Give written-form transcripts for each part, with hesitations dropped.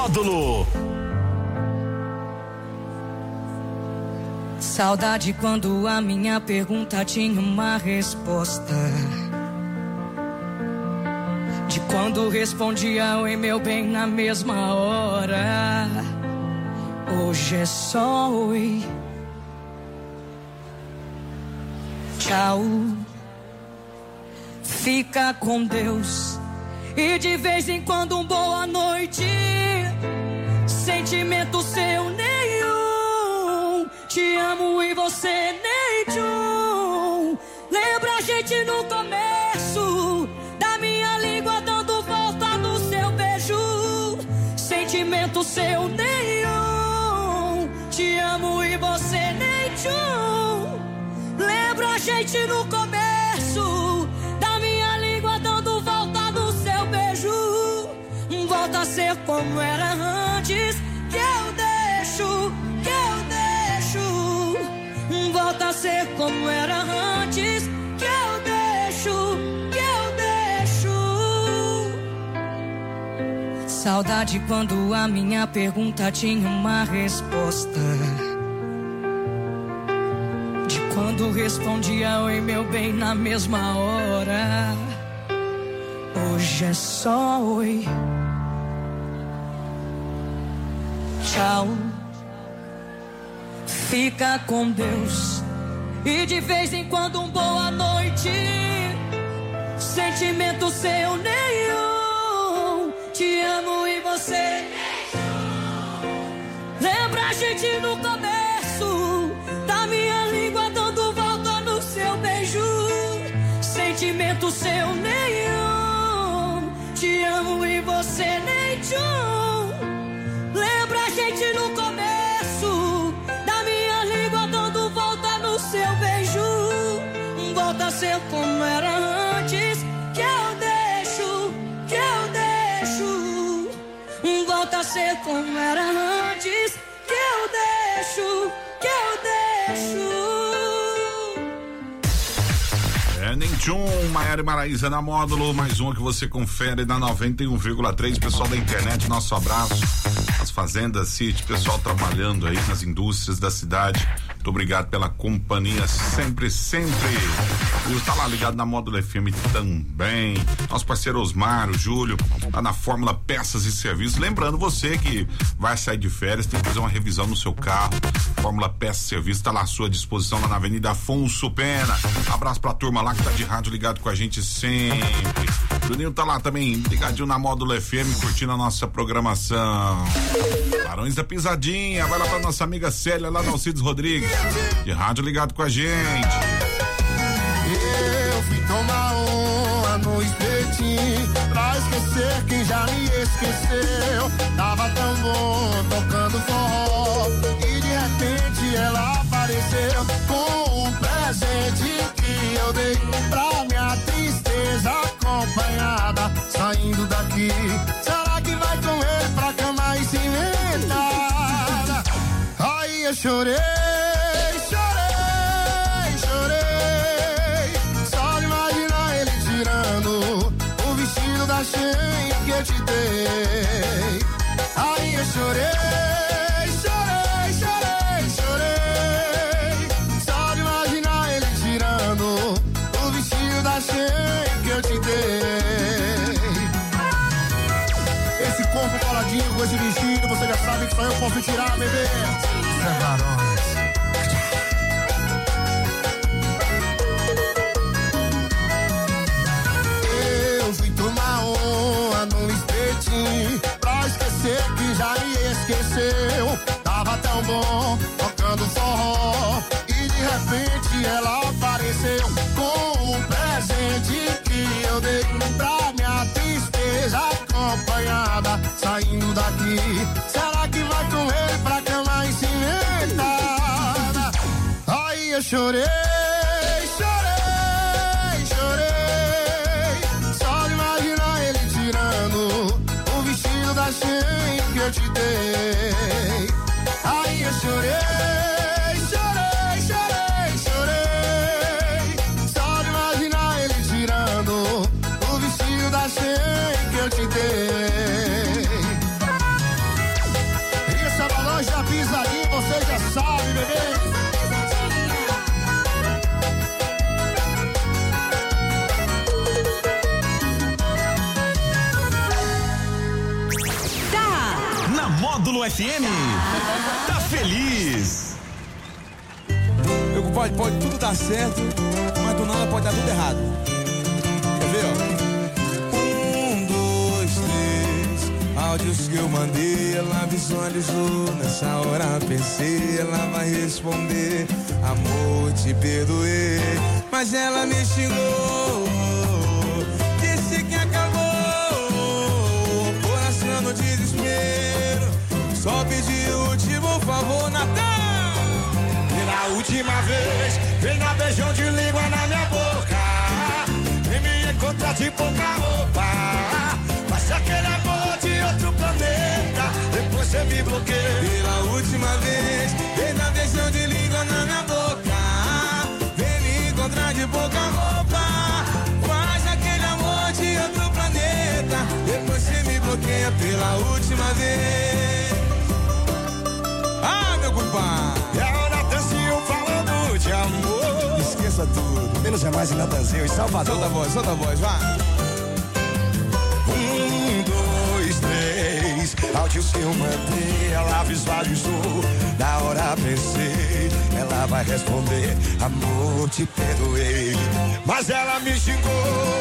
Módulo. Saudade quando a minha pergunta tinha uma resposta. De quando respondia oi meu bem na mesma hora. Hoje é só oi, tchau, fica com Deus. E de vez em quando um boa noite. Sentimento seu nenhum. Te amo e você nem tchum. Lembra a gente no começo da minha língua dando volta no seu beijo. Sentimento seu nenhum. Te amo e você nem tchum. Lembra a gente no começo da minha língua dando volta no seu beijo. Volta a ser como era antes. Que eu deixo. Volta a ser como era antes. Que eu deixo. Saudade quando a minha pergunta tinha uma resposta. De quando respondia oi meu bem na mesma hora. Hoje é só oi, tchau, fica com Deus. E de vez em quando um boa noite. Sentimento seu nenhum. Te amo e você. Lembra a gente no começo da minha língua dando volta no seu beijo. Sentimento seu nenhum. Te amo e você nem tchum. Lembra a gente no começo da minha língua dando volta no seu beijo. Volta a ser como era antes. Que eu deixo. Volta a ser como era antes. Que eu deixo. Nem tchum, Maiara e Maraísa na Módulo, mais uma que você confere na 91,3. Pessoal da internet, nosso abraço. As fazendas, sítio, pessoal trabalhando aí nas indústrias da cidade. Muito obrigado pela companhia, sempre. O tá lá ligado na Módulo FM também. Nosso parceiro Osmar, o Júlio, lá na Fórmula Peças e Serviços. Lembrando você que vai sair de férias, tem que fazer uma revisão no seu carro. Fórmula Peças e Serviços tá lá à sua disposição, lá na Avenida Afonso Pena. Abraço pra turma lá que tá de rádio ligado com a gente sempre. Juninho tá lá também, ligadinho na Módulo FM, curtindo a nossa programação. Barões da Pisadinha, vai lá pra nossa amiga Célia, lá no Alcides Rodrigues, de rádio ligado com a gente. Eu fui tomar uma no espetinho, pra esquecer quem já me esqueceu. Tava tão bom, tocando forró, e de repente ela apareceu com um presente que eu dei pra minha tristeza acompanhada. Saindo daqui, será que vai com ele pra cama e se inventar? Aí eu chorei. Só de imaginar ele tirando o vestido da Shein que eu te dei. Aí eu chorei. Só de imaginar ele tirando o vestido da Shein que eu te dei. Esse corpo coladinho com esse vestido, você já sabe que só eu posso tirar, bebê. Varões. Eu fui tomar uma no espetinho, pra esquecer que já me esqueceu. Tava tão bom, tocando forró, e de repente ela apareceu com um presente que eu dei pra minha tristeza acompanhada. Saindo daqui, será que vai com ele pra cama e se inventar? Aí eu chorei. Só de imaginar ele tirando o vestido da Shein que eu te dei. Aí eu chorei. Só de imaginar ele tirando o vestido da Shein que eu te dei. você já sabe, bebê. Módulo FM, tá feliz. Meu compadre, pode tudo dar certo, mas do nada pode dar tudo errado. Quer ver, ó? 1, 2, 3, áudios que eu mandei, ela visualizou, nessa hora pensei, ela vai responder, amor, te perdoei, mas ela me xingou, disse que acabou, coração no desespero. Só pedi o último favor, Natan. Pela última vez, vem dar beijão de língua na minha boca. Vem me encontrar de pouca roupa. Passa aquele amor de outro planeta. Depois você me bloqueia. Pela última vez, vem dar beijão de língua na minha boca. Vem me encontrar de pouca roupa. Faz aquele amor de outro planeta. Depois você me bloqueia pela última vez. Ah, meu compadre! É o Natanzinho falando de amor. Esqueça tudo. Menos é mais em Natanzinho, em Salvador. Solta a voz, vai. 1, 2, 3, áudios que eu mandei, ela visualizou. Na hora pensei, ela vai responder, amor, te perdoei. Mas ela me xingou,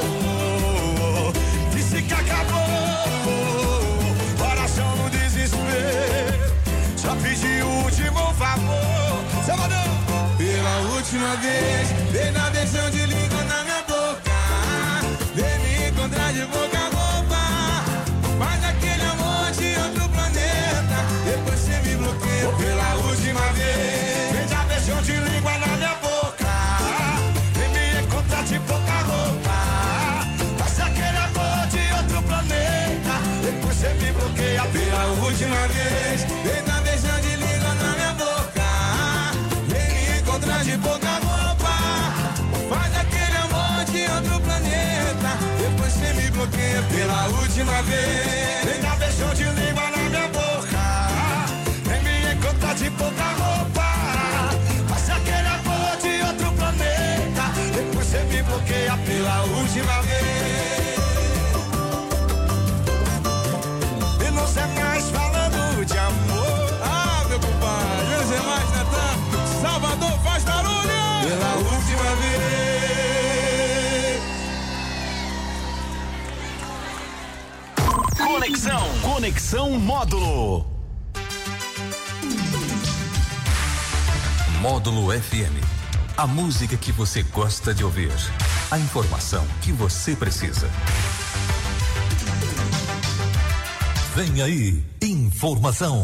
disse que acabou, coração no desespero. Só pedi o último favor, Salvador. Pela última vez, vem dar beijão de língua na minha boca. Vem me encontrar de boca roupa. Faz aquele amor de outro planeta. Depois você me bloqueia pela última vez. Vem dar beijão de língua na minha boca. Vem me encontrar de boca roupa. Faz aquele amor de outro planeta. Depois você me bloqueia pela última vez. Vem dar beijão de língua na minha boca. Vem me encontrar de boca roupa. Faz aquele amor de outro planeta. Depois você me bloqueia pela última vez. Vem dar beijão de língua na minha boca. Vem me encontrar de boca roupa. Faz aquele amor de outro planeta. Depois você me bloqueia pela última vez. E não sei mais falando de amor. Ah, meu compadre, menos é mais, Natan. Salvador faz barulho! Pela última vez. Conexão Módulo. Módulo FM. A música que você gosta de ouvir. A informação que você precisa. Vem aí, informação.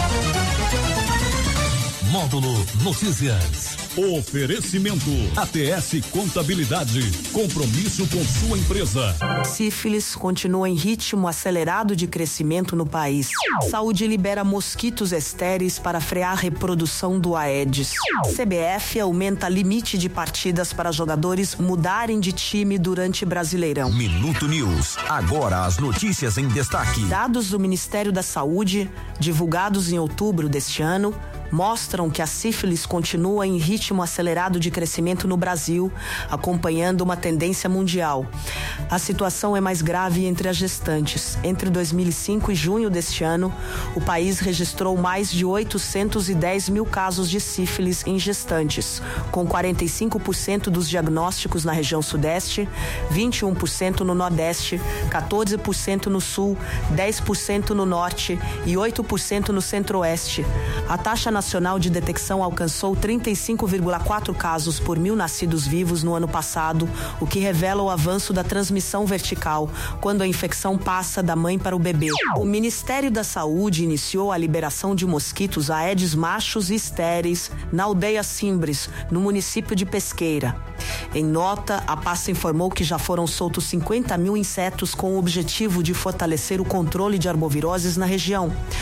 Módulo Notícias. Oferecimento ATS Contabilidade. Compromisso com sua empresa. Sífilis continua em ritmo acelerado de crescimento no país. Saúde libera mosquitos estéreis para frear a reprodução do Aedes. CBF aumenta limite de partidas para jogadores mudarem de time durante Brasileirão. Minuto News. Agora as notícias em destaque. Dados do Ministério da Saúde, divulgados em outubro deste ano, mostram que a sífilis continua em ritmo acelerado de crescimento no Brasil, acompanhando uma tendência mundial. A situação é mais grave entre as gestantes. Entre 2005 e junho deste ano, o país registrou mais de 810 mil casos de sífilis em gestantes, com 45% dos diagnósticos na região sudeste, 21% no nordeste, 14% no sul, 10% no norte e 8% no centro-oeste. A taxa nacional de detecção alcançou 35,4 casos por 1.000 nascidos vivos no ano passado, o que revela o avanço da transmissão vertical, quando a infecção passa da mãe para o bebê. O Ministério da Saúde iniciou a liberação de mosquitos Aedes machos e estéreis na aldeia Simbres, no município de Pesqueira. Em nota, a pasta informou que já foram soltos 50 mil insetos com o objetivo de fortalecer o controle de arboviroses na região.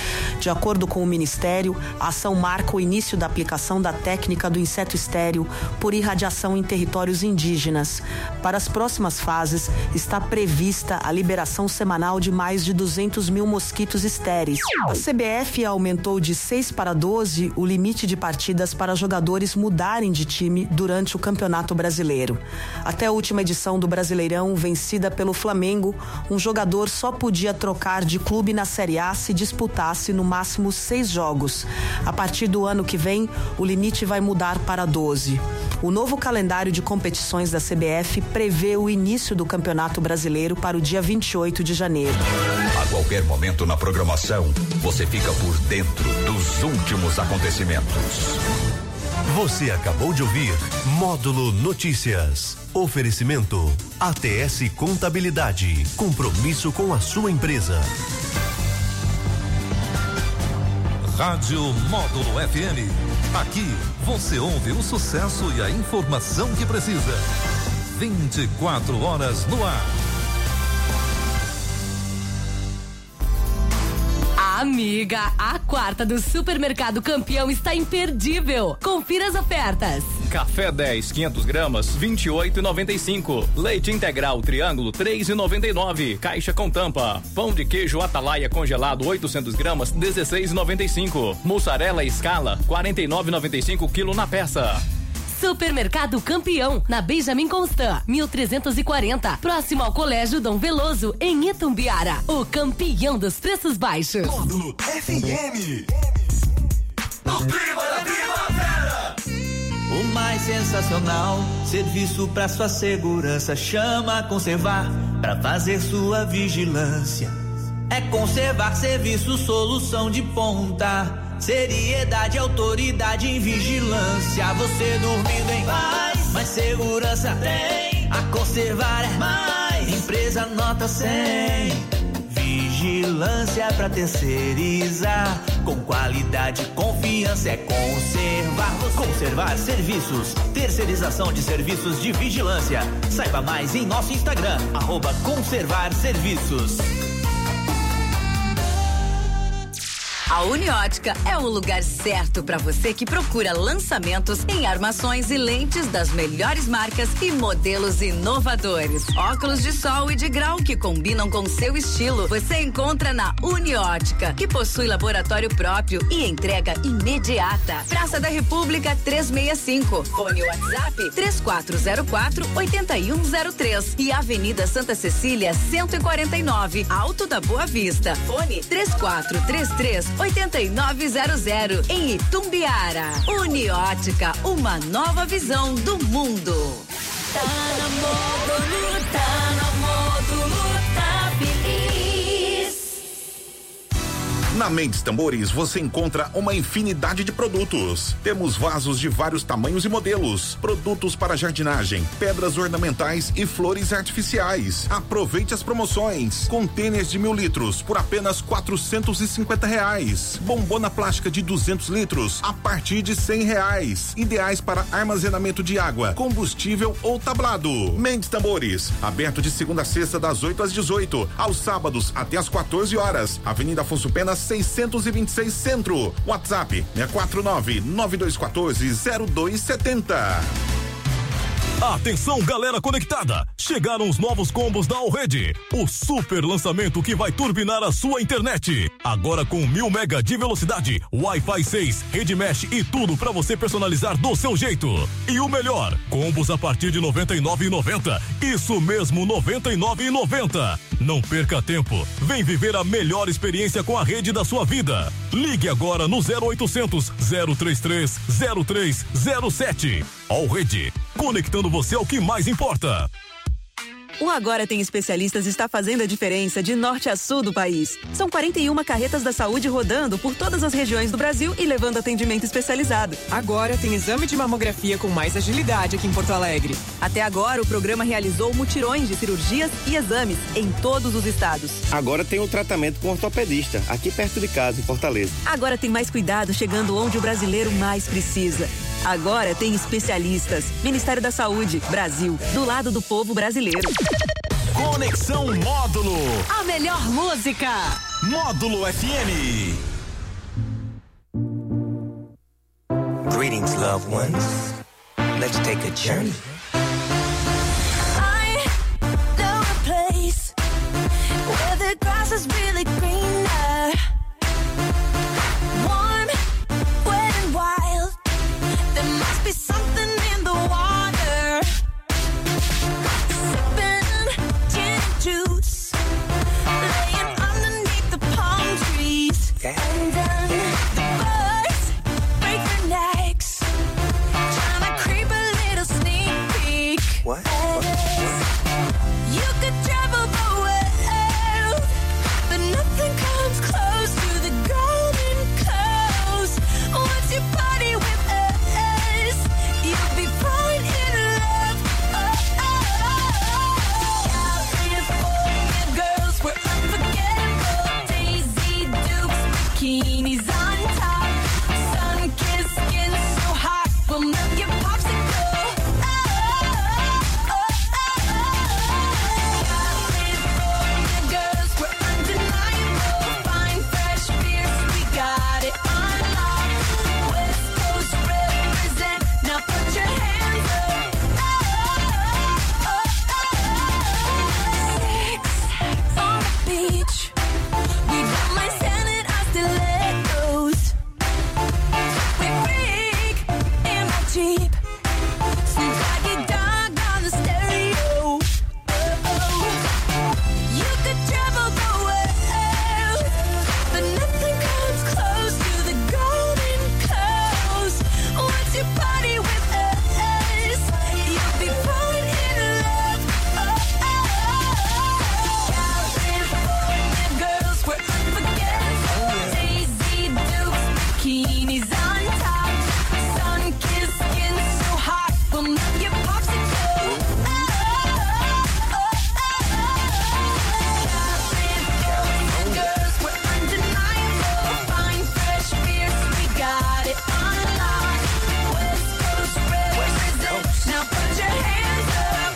De acordo com o Ministério, a ação marca o início da aplicação da técnica do inseto estéril por irradiação em territórios indígenas. Para as próximas fases, está prevista a liberação semanal de mais de 200 mil mosquitos estéreis. A CBF aumentou de 6 para 12 o limite de partidas para jogadores mudarem de time durante o Campeonato Brasileiro. Até a última edição do Brasileirão, vencida pelo Flamengo, um jogador só podia trocar de clube na Série A se disputasse no máximo 6 jogos. A partir do ano que vem, o limite vai mudar para 12. O novo calendário de competições da CBF prevê o início do Campeonato Brasileiro para o dia 28 de janeiro. A qualquer momento na programação, você fica por dentro dos últimos acontecimentos. Você acabou de ouvir Módulo Notícias. Oferecimento ATS Contabilidade. Compromisso com a sua empresa. Rádio Módulo FM. Aqui você ouve o sucesso e a informação que precisa. 24 horas no ar. Amiga, a quarta do Supermercado Campeão está imperdível. Confira as ofertas. Café 10, 500 gramas, 28,95. Leite integral Triângulo, 3,99. Caixa com tampa. Pão de queijo Atalaia congelado, 800 gramas, 16,95. Mussarela Escala, 49,95 quilo na peça. Supermercado Campeão, na Benjamin Constant, 1340, próximo ao Colégio Dom Veloso, em Itumbiara. O campeão dos preços baixos. Módulo FM. No clima da primavera. O mais sensacional serviço para sua segurança. Chama a Conservar para fazer sua vigilância. É Conservar Serviço, solução de ponta. Seriedade, autoridade em vigilância. Você dormindo em paz, mais segurança tem. A Conservar é mais. Empresa nota 100. Vigilância pra terceirizar. Com qualidade e confiança é Conservar. Conservar Serviços. Terceirização de serviços de vigilância. Saiba mais em nosso Instagram, @Conservar Serviços. A Uniótica é o lugar certo para você que procura lançamentos em armações e lentes das melhores marcas e modelos inovadores. Óculos de sol e de grau que combinam com seu estilo. Você encontra na Uniótica, que possui laboratório próprio e entrega imediata. Praça da República 365. Fone WhatsApp 3404-8103 e Avenida Santa Cecília 149, Alto da Boa Vista. Fone 3433-8900 em Itumbiara. Uniótica, uma nova visão do mundo. Tá na Módulo, tá feliz. Na Mendes Tambores você encontra uma infinidade de produtos. Temos vasos de vários tamanhos e modelos, produtos para jardinagem, pedras ornamentais e flores artificiais. Aproveite as promoções. Contêineres de 1.000 litros por apenas R$450. Bombona plástica de 200 litros a partir de R$100. Ideais para armazenamento de água, combustível ou tablado. Mendes Tambores, aberto de segunda a sexta das 8 às 18, aos sábados até às 14 horas. Avenida Afonso Pena 626 Centro. WhatsApp 649-9214-0270. Atenção, galera conectada! Chegaram os novos combos da Allrede, o super lançamento que vai turbinar a sua internet. Agora com 1000 mega de velocidade, Wi-Fi 6, rede mesh e tudo pra você personalizar do seu jeito. E o melhor, combos a partir de R$ 99,90. Isso mesmo, R$ 99,90. Não perca tempo. Vem viver a melhor experiência com a rede da sua vida. Ligue agora no 0800 033 0307. Allrede, conectando você ao que mais importa. O Agora Tem Especialistas está fazendo a diferença de norte a sul do país. São 41 carretas da saúde rodando por todas as regiões do Brasil e levando atendimento especializado. Agora tem exame de mamografia com mais agilidade aqui em Porto Alegre. Até agora, o programa realizou mutirões de cirurgias e exames em todos os estados. Agora tem o tratamento com ortopedista, aqui perto de casa, em Fortaleza. Agora tem mais cuidado chegando onde o brasileiro mais precisa. Agora tem especialistas. Ministério da Saúde, Brasil, do lado do povo brasileiro. Conexão Módulo. A melhor música. Módulo FM. Greetings, loved ones. Let's take a journey. I know a place where the grass is really greener. Warm, wet and wild. There must be something in the water. Sipping gin and juice, laying underneath the palm trees. And then the birds break their necks, trying to creep a little sneak peek. What? You could travel the world, but nothing comes close to the golden coast. Once you party with us, you'll be falling in love. California girls were unforgettable. Daisy Dukes, bikinis on top, sun-kissed skin so hot, we'll melt your popsicle. California girls were undeniable. Fine, fresh beers, we got it on lock. West Coast represent, now put your hands up. Sex on the beach, we don't mind standing our stilettos. We freak in my Jeep, since I get dog on the stereo. You could travel the world, but nothing comes close to the golden coast. Once you party with us, you'll be falling in love. California girls were unforgettable. Daisy Dukes, bikinis on top, sun-kissed skin so hot, we'll melt your popsicle. California girls were undeniable. Fine, fresh beers, we got it on lock. West Coast represent, now put your hands up.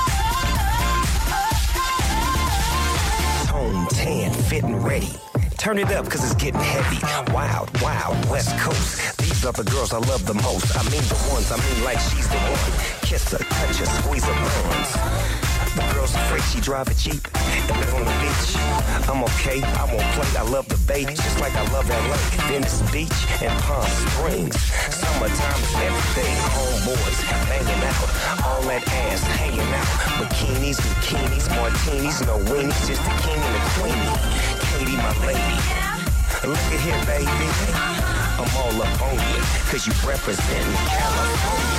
Tone, tan, fit and ready. Turn it up cause it's getting heavy. Wild, wild, West Coast. These are the girls I love the most. I mean the ones, I mean like she's the one. Kiss her, touch her, squeeze her bones. The girl's afraid she drive a Jeep and live on the beach. I'm okay, I won't play, I love the bay, just like I love LA. Venice Beach and Palm Springs. Summertime is everything. Homeboys banging out, all that ass hanging out. Bikinis, bikinis, martinis, no weenies, just the king and the queenie. Katie, my lady. Look at here, baby. I'm all up on you, cause you represent California.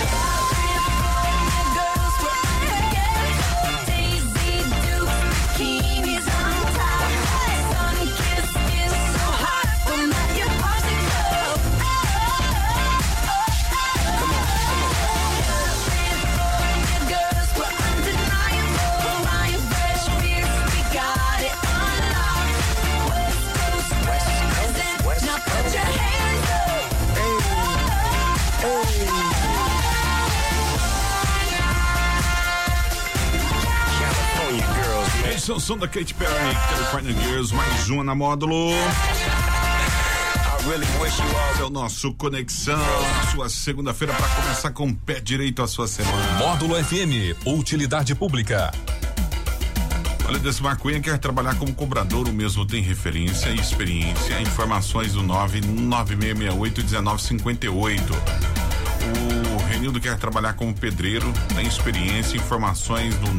Girls were unforgettable. Daisy Dukes, bikinis on top, sun-kissed skin so hot, we'll melt your popsicle. California girls were undeniable. Fine, fresh beers, we got it on lock. West Coast represent, now put your hands up. California girls, man. Esse é o som da Katy Perry, California Girls, mais uma na módulo. É o nosso Conexão, sua segunda-feira para começar com o pé direito a sua semana. Módulo FM, utilidade pública. Olha, Decimar Cunha quer trabalhar como cobrador, o mesmo tem referência e experiência. Informações do 996681958. O Renildo quer trabalhar como pedreiro, tem experiência, informações do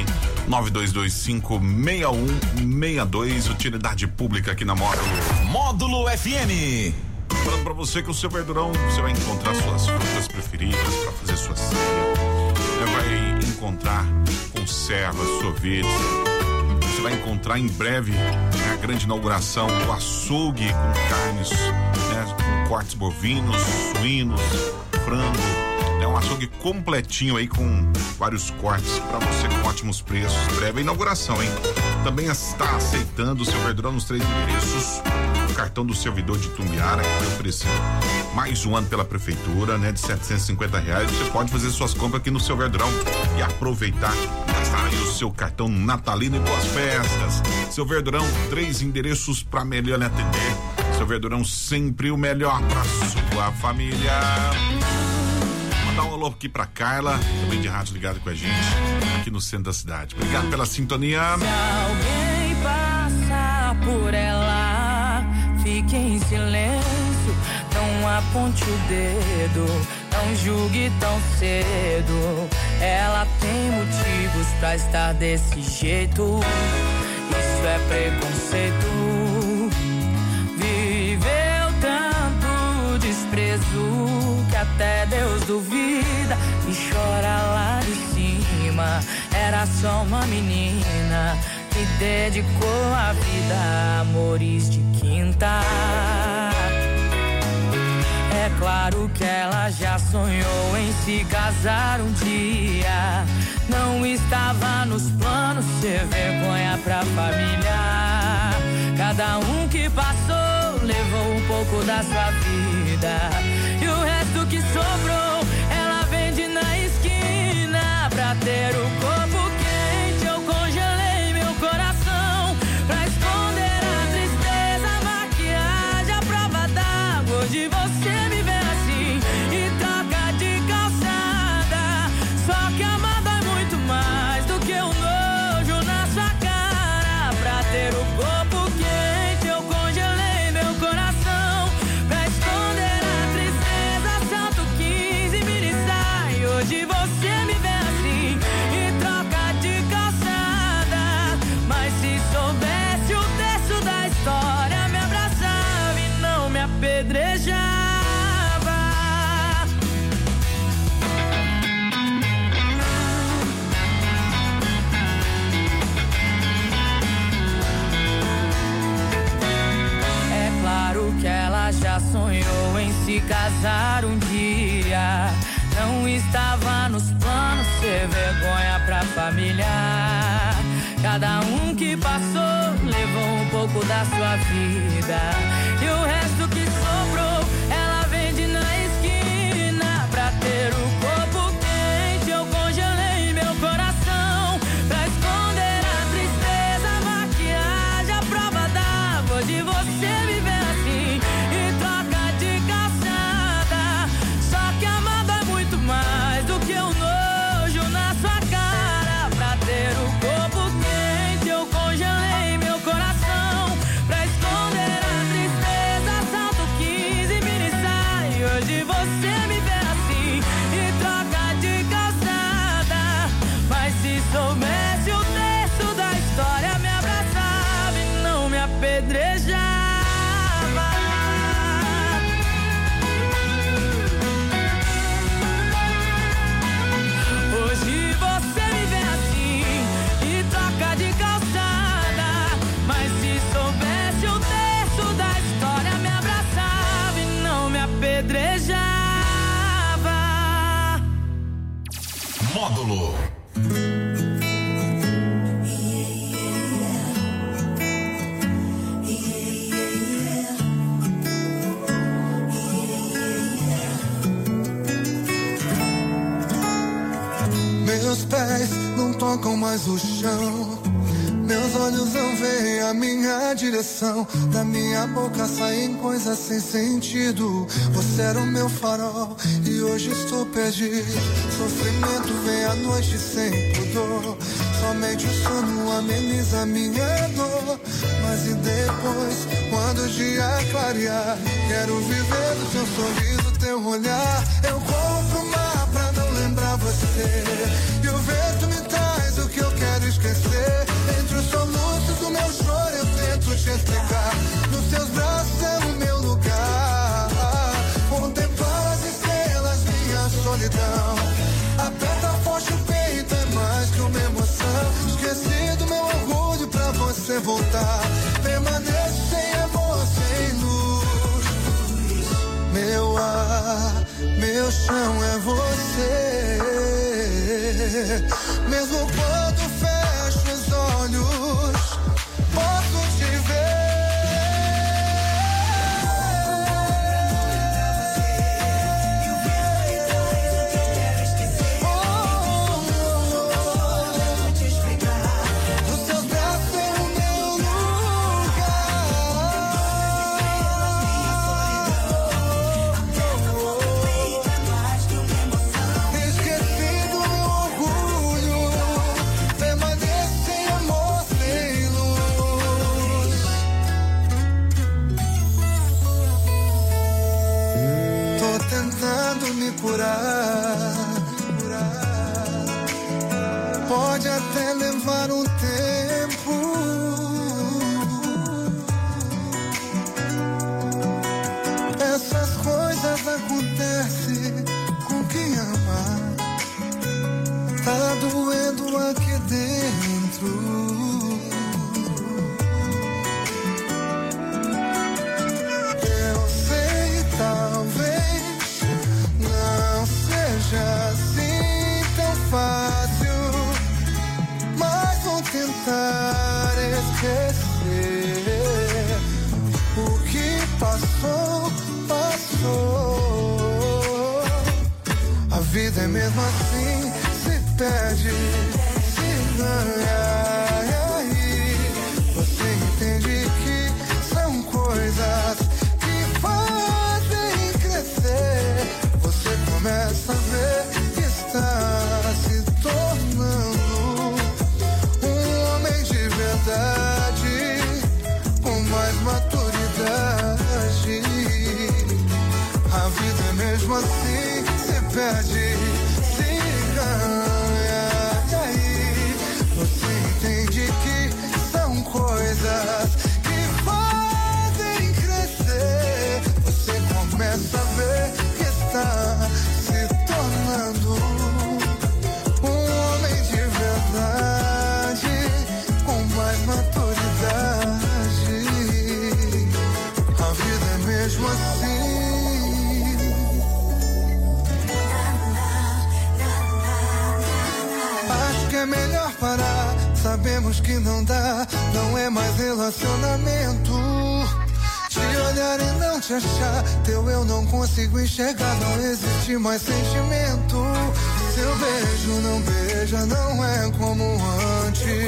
992256162, utilidade pública aqui na Módulo. Módulo FM. Falando pra você que o seu Verdurão, você vai encontrar suas frutas preferidas pra fazer sua ceia. Você vai encontrar conservas, sorvetes. Você vai encontrar em breve, né, a grande inauguração do açougue com carnes, né, com cortes bovinos, suínos, frango. É um açougue completinho aí com vários cortes para você com ótimos preços. Breve inauguração, hein? Também está aceitando o seu Verdurão nos 3 endereços. O cartão do servidor de Itumbiara, que foi oferecido mais um ano pela prefeitura, né? De R$750. Você pode fazer suas compras aqui no seu Verdurão e aproveitar, gastar aí o seu cartão natalino e boas festas. Seu Verdurão, 3 endereços para melhor lhe atender. Seu Verdurão, sempre o melhor pra sua família. Mandar um alô aqui pra Carla, também de rádio ligado com a gente, aqui no centro da cidade. Obrigado pela sintonia. Se alguém passar por ela, fique em silêncio, não aponte o dedo, não julgue tão cedo. Ela tem motivos pra estar desse jeito, isso é preconceito. Viveu tanto desprezo que até Deus duvida e chora lá de cima. Era só uma menina que dedicou a vida a amores de quinta. É claro que ela já sonhou em se casar um dia. Não estava nos planos ser vergonha pra família. Cada um que passou levou um pouco da sua vida. E o resto que sobrou ela vende na esquina. Pra ter o corpo quente eu congelei meu coração. Pra esconder a tristeza, a maquiagem, a prova d'água. Hoje você me vê assim e troca de calçada. Só que amar dói muito mais do que um nojo na sua cara. Pra ter o corpo quente eu congelei meu coração. Pra esconder a tristeza, salto 15 mini sai. Hoje você me vê assim e troca de calçada. Mas se soubesse o texto da história, me abraçava e não me apedrejava. É claro que ela já sonhou em se casar um dia. Não estava nos planos ser vergonha pra família. Cada um que passou levou um pouco da sua vida. E o resto que sobrou ela vende na esquina. Pra ter o corpo quente eu congelei meu coração. Pra esconder a tristeza, a maquiagem, a prova d'água. De você me ver assim e troca de calçada. Só que amar dói muito mais do que um nojo na sua cara. Pra ter o corpo quente eu congelei meu coração. Pra esconder a tristeza, salto 15 mini sai. Hoje você me vê assim e troca de calçada. Mas se soubesse o texto da história, me abraçava e não me apedrejava. Hoje você me vê assim e troca de calçada. Mas se soubesse o texto da história, me abraçava e não me apedrejava. Módulo. Meus pés não tocam mais o chão. Meus olhos não veem a minha direção. Da minha boca saem coisas sem sentido. Você era o meu farol e hoje estou perdido. Sofrimento vem à noite sem pudor. Somente o sono ameniza minha dor. Mas e depois, quando o dia clarear, quero viver do teu sorriso, teu olhar. Eu corro pro mar pra não lembrar você. E o vento me traz o que eu quero esquecer. Entre os soluços do meu choro eu tento te explicar. Nos teus braços é o meu lugar. Contemplar as estrelas, minha solidão. Aperta forte o peito, é mais que uma emoção. Esqueci do meu orgulho pra você voltar. Permaneço sem amor, sem luz. Meu ar, meu chão é você. Mesmo quando fecho os olhos, posso te ver. Nos teus braços é o meu lugar. tentando me curar. Pode até levar um tempo, essas coisas acontecem com quem ama. Tá doendo aqui dentro. Talvez não seja assim tão fácil, mas vou tentar esquecer o que passou, passou. A vida é mesmo assim, se perde, se ganha, e aí você entende que são coisas que fazem crescer. Você começa a ver que está se tornando um homem de verdade, com mais maturidade. A vida é mesmo assim, se perde, se ganha, e aí você entende que são coisas que fazem crescer. Você começa a ver que está se tornando um homem de verdade, com mais maturidade. A vida é mesmo assim. Acho que é melhor parar. Sabemos que não dá, não é mais relacionamento. Te olhar e não te achar, teu eu não consigo enxergar, não existe mais sentimento. Seu beijo não beija, não é como antes.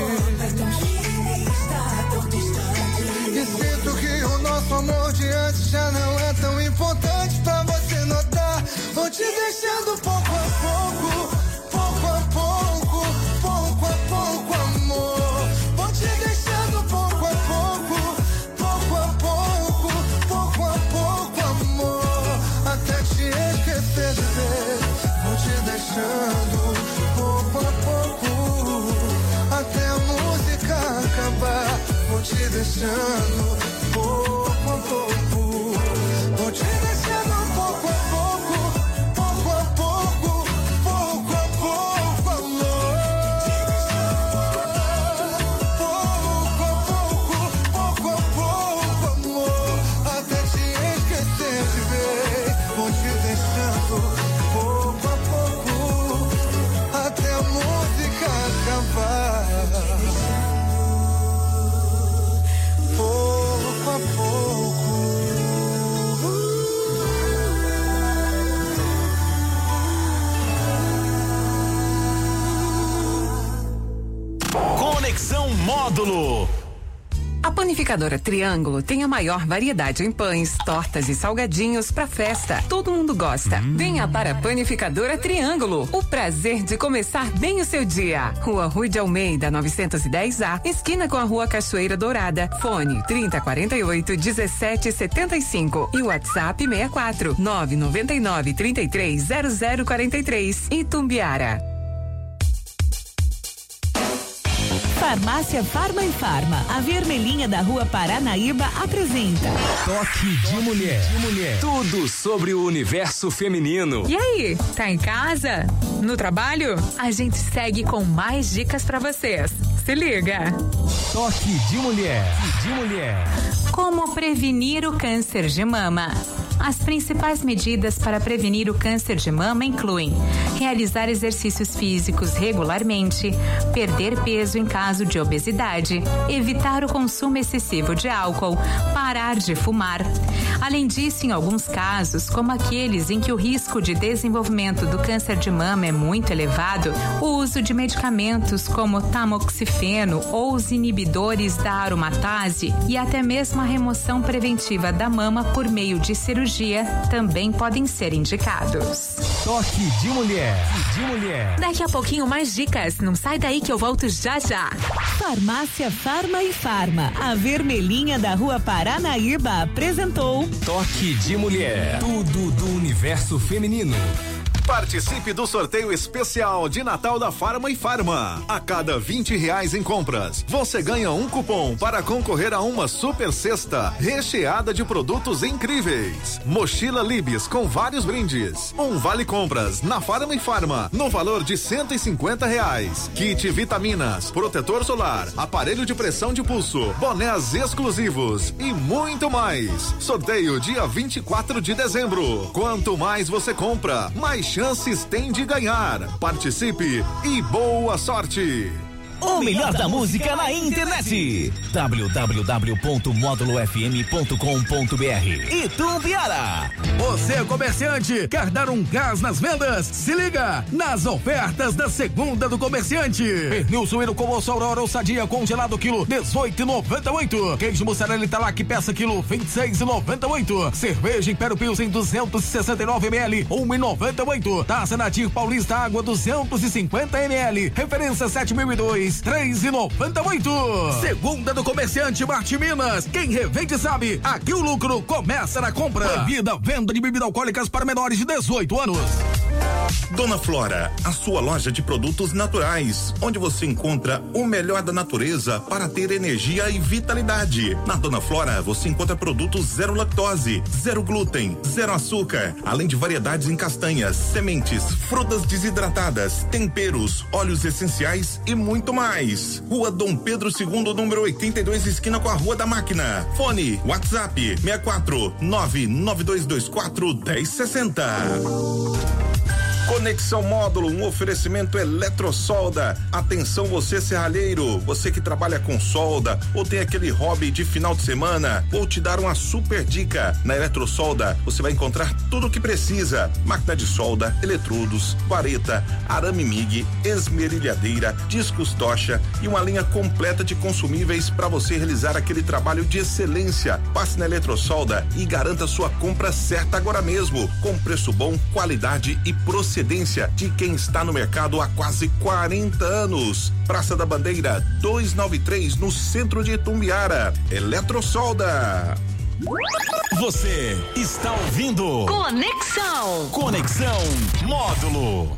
E sinto que o nosso amor de antes já não é tão importante pra você notar. Vou te deixando pouco a pouco, pouco a pouco, pouco a pouco, amor. Vou te deixando pouco a pouco, pouco a pouco, pouco a pouco, amor. Até te esquecer de ver. Vou te deixando pouco a pouco, até a música acabar. Vou te deixando pouco a pouco. Vou te deixando pouco a pouco, pouco a pouco, pouco a pouco, amor. Pouco a pouco, pouco a pouco, amor. Até te esquecer de ver. Vou te deixando pouco a pouco, até a música acabar. Pouco a pouco. Conexão Módulo. A Panificadora Triângulo tem a maior variedade em pães, tortas e salgadinhos para festa. Todo mundo gosta. Venha para a Panificadora Triângulo. O prazer de começar bem o seu dia. Rua Rui de Almeida, 910A, esquina com a Rua Cachoeira Dourada. Fone 3048-1775 e WhatsApp 64 999 33 0043. Itumbiara. Farmácia Farma e Farma, a vermelhinha da Rua Paranaíba apresenta Toque de Mulher. Tudo sobre o universo feminino. E aí, tá em casa? No trabalho? A gente segue com mais dicas pra vocês. Se liga. Toque de Mulher. Como prevenir o câncer de mama? As principais medidas para prevenir o câncer de mama incluem realizar exercícios físicos regularmente, perder peso em caso de obesidade, evitar o consumo excessivo de álcool, parar de fumar. Além disso, em alguns casos, como aqueles em que o risco de desenvolvimento do câncer de mama é muito elevado, o uso de medicamentos como tamoxifeno ou os inibidores da aromatase e até mesmo a remoção preventiva da mama por meio de cirurgia também podem ser indicados. Toque de Mulher. Daqui a pouquinho mais dicas. Não sai daí que eu volto já já. Farmácia Farma e Farma, a vermelhinha da Rua Paranaíba apresentou Toque de Mulher. Tudo do universo feminino. Participe do sorteio especial de Natal da Farma e Farma. A cada R$20 em compras, você ganha um cupom para concorrer a uma super cesta recheada de produtos incríveis. Mochila Libes com vários brindes. Um vale compras na Farma e Farma no valor de R$150. Kit vitaminas, protetor solar, aparelho de pressão de pulso, bonés exclusivos e muito mais. Sorteio dia 24 de dezembro. Quanto mais você compra, mais chances tem de ganhar. Participe e boa sorte! O melhor da música na internet. www.modulofm.com.br. Itumbiara. Você, comerciante, quer dar um gás nas vendas? Se liga nas ofertas da segunda do comerciante. Pernil suíno com osso Aurora ou Sadia congelado quilo 18,98. Queijo mussarela Italac peça quilo 26,98. Cerveja Império Pilsen 269 ml 1,98. Taça Natir Paulista Água 250 ml. Referência 7002 3,98. Segunda do comerciante Marte Minas. Quem revende sabe, aqui o lucro começa na compra. Venda de bebidas alcoólicas para menores de 18 anos. Dona Flora, a sua loja de produtos naturais, onde você encontra o melhor da natureza para ter energia e vitalidade. Na Dona Flora, você encontra produtos zero lactose, zero glúten, zero açúcar, além de variedades em castanhas, sementes, frutas desidratadas, temperos, óleos essenciais e muito mais. Rua Dom Pedro II, número 82, esquina com a Rua da Máquina. Fone, WhatsApp, 64 99224 1060. Conexão Módulo, um oferecimento Eletrosolda. Atenção você serralheiro, você que trabalha com solda ou tem aquele hobby de final de semana, vou te dar uma super dica. Na Eletrosolda você vai encontrar tudo o que precisa: máquina de solda, eletrodos, vareta, arame MIG, esmerilhadeira, discos tocha e uma linha completa de consumíveis para você realizar aquele trabalho de excelência. Passe na Eletrosolda e garanta sua compra certa agora mesmo, com preço bom, qualidade e procedência de quem está no mercado há quase 40 anos. Praça da Bandeira 293, no centro de Itumbiara. Eletrosolda. Você está ouvindo Conexão Módulo.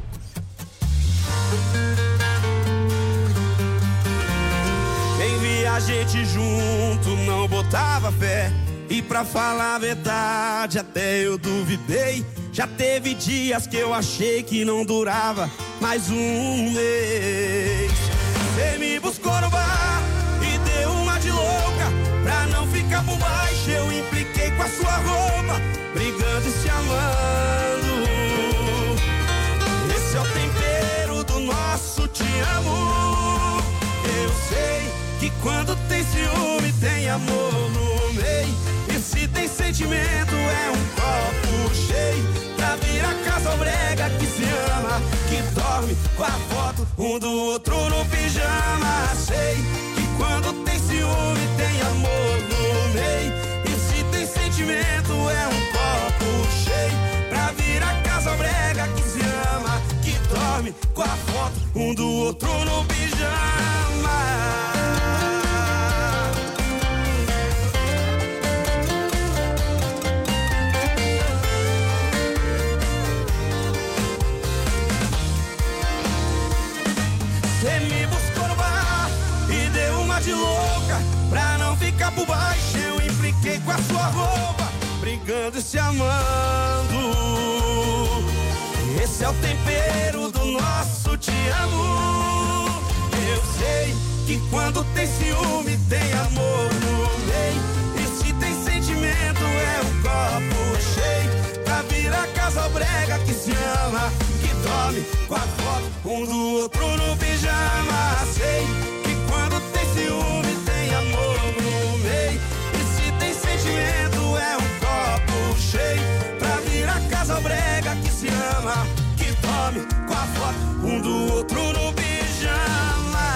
Quem via a gente junto não botava fé, e pra falar a verdade até eu duvidei. Já teve dias que eu achei que não durava mais um mês. Você me buscou no bar e deu uma de louca. Pra não ficar por baixo eu impliquei com a sua roupa, brigando e se amando. Esse é o tempero do nosso te amo. Eu sei que quando tem ciúme tem amor no meio. E se tem sentimento é um copo cheio pra vir a casa brega que se ama, que dorme com a foto um do outro no pijama. Sei que quando tem ciúme tem amor no meio. E se tem sentimento é um copo cheio pra vir a casa brega que se ama, que dorme com a foto um do outro no pijama. Você me buscou no bar e deu uma de louca. Pra não ficar por baixo eu impliquei com a sua roupa, brigando e se amando. Esse é o tempero do nosso te amo. Eu sei que quando tem ciúme tem amor no meio. E se tem sentimento é um copo cheio pra vir a casa brega que se ama, que dorme com a foto um do outro no pijama. Sei que quando tem ciúme tem amor no meio. E se tem sentimento é um copo cheio pra vir a casa brega que se ama, que dorme com a foto um do outro no pijama.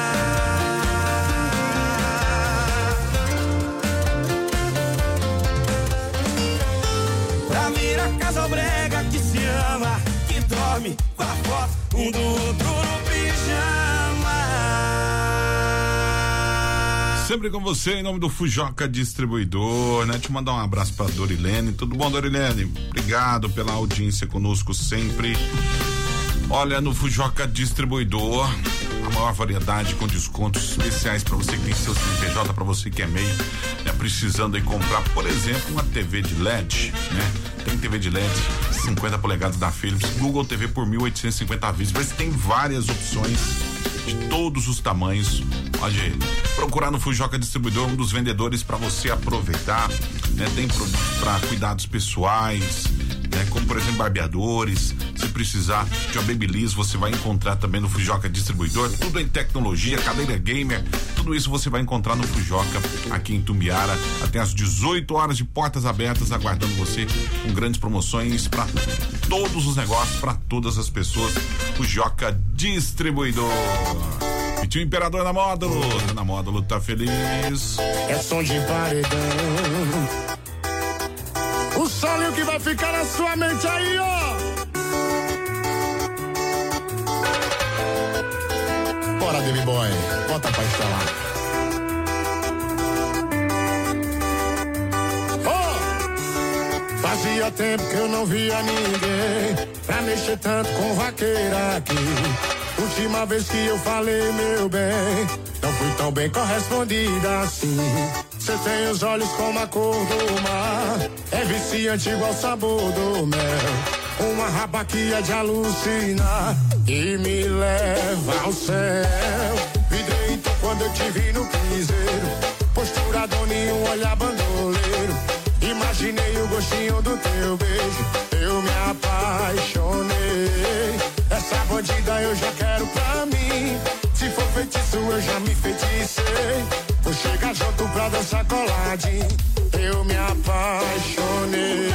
Pra vir a casa brega que se ama, que dorme com a foto um do outro no pijama. sempre com você em nome do Fujoca Distribuidor, né? Deixa eu mandar um abraço pra Dorilene. Tudo bom, Dorilene? Obrigado pela audiência conosco sempre. Olha, no Fujoca Distribuidor, a maior variedade com descontos especiais para você que tem seu CNPJ, para você que é MEI, né? Precisando aí comprar, por exemplo, uma TV de LED, né? Tem TV de LED 50 polegadas da Philips, Google TV por 1.850 vezes, mas tem várias opções de todos os tamanhos. Pode procurar no Fujoca Distribuidor, um dos vendedores para você aproveitar, né? Tem produtos para cuidados pessoais, né? Como por exemplo barbeadores. Se precisar de uma Babyliss, você vai encontrar também no Fujoca Distribuidor. Tudo em tecnologia, cadeira gamer, tudo isso você vai encontrar no Fujoca aqui em Itumbiara até às 18 horas, de portas abertas, aguardando você com grandes promoções para todos os negócios, para todas as pessoas. Fujoca Distribuidor. E tio Imperador na Módulo. Na Módulo tá feliz. É som de paredão. O solinho que vai ficar na sua mente aí, ó. Bora, Baby Boy, bota pra instalar. Oh! Fazia tempo que eu não via ninguém pra mexer tanto com vaqueira aqui. Última vez que eu falei, meu bem, não fui tão bem correspondida assim. Você tem os olhos como a cor do mar, é viciante igual o sabor do mel. Uma raba que é de alucinar e me leva ao céu. Vidrei então quando eu te vi no piseiro, postura dona e um olhar bandoleiro. Imaginei o gostinho do teu beijo, eu me apaixonei. Essa bandida eu já quero pra mim, se for feitiço eu já me feticei. Vou chegar junto pra dançar coladinho, eu me apaixonei.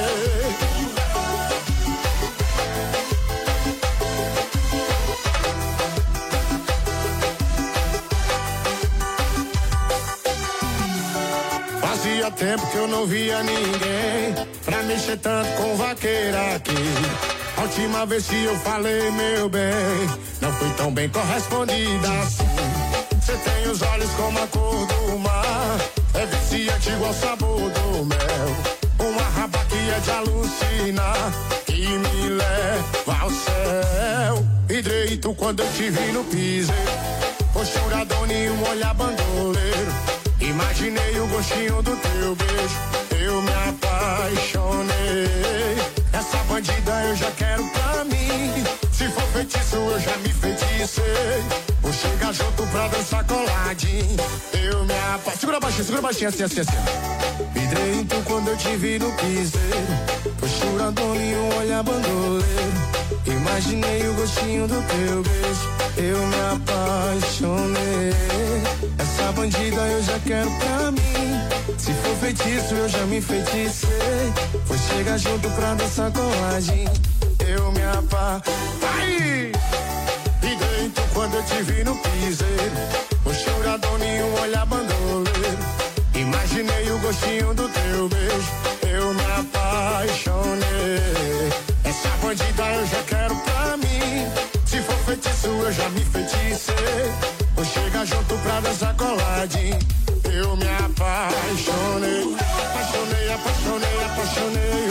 Fazia tempo que eu não via ninguém pra mexer tanto com vaqueira aqui. A última vez que eu falei, meu bem, não fui tão bem correspondida assim. Você tem os olhos como a cor do mar, é viciante igual o sabor do mel. Uma raba que é de alucinar e me leva ao céu. Hidreito quando eu te vi no piseiro, postura dona e um olhar bandoleiro. Imaginei o gostinho do teu beijo, eu me apaixonei. Essa bandida eu já quero pra mim, se for feitiço eu já me feticei. Vou chegar junto pra dançar coladinho, eu me apaixonei. Segura baixinho, assim, assim, assim. Vidrei então quando eu te vi no piseiro, postura dona e um olhar bandoleiro. Imaginei o gostinho do teu beijo, eu me apaixonei. Essa bandida eu já quero pra mim, se for feitiço eu já me feticei. Vou chegar junto pra dançar coladinho, eu me apaixonei. E dentro quando eu te vi no piseiro, o chorador e um olhar bandoleiro. Imaginei o gostinho do teu beijo, eu me apaixonei. Essa bandida eu já quero pra mim, se for feitiço eu já me feticei. Vou chegar junto pra dançar coladinho, eu me apaixonei. Apaixonei, apaixonei, apaixonei.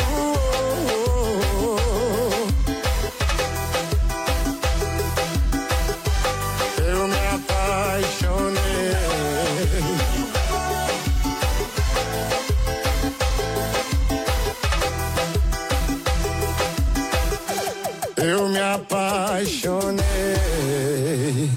Eu me apaixonei. Eu me apaixonei.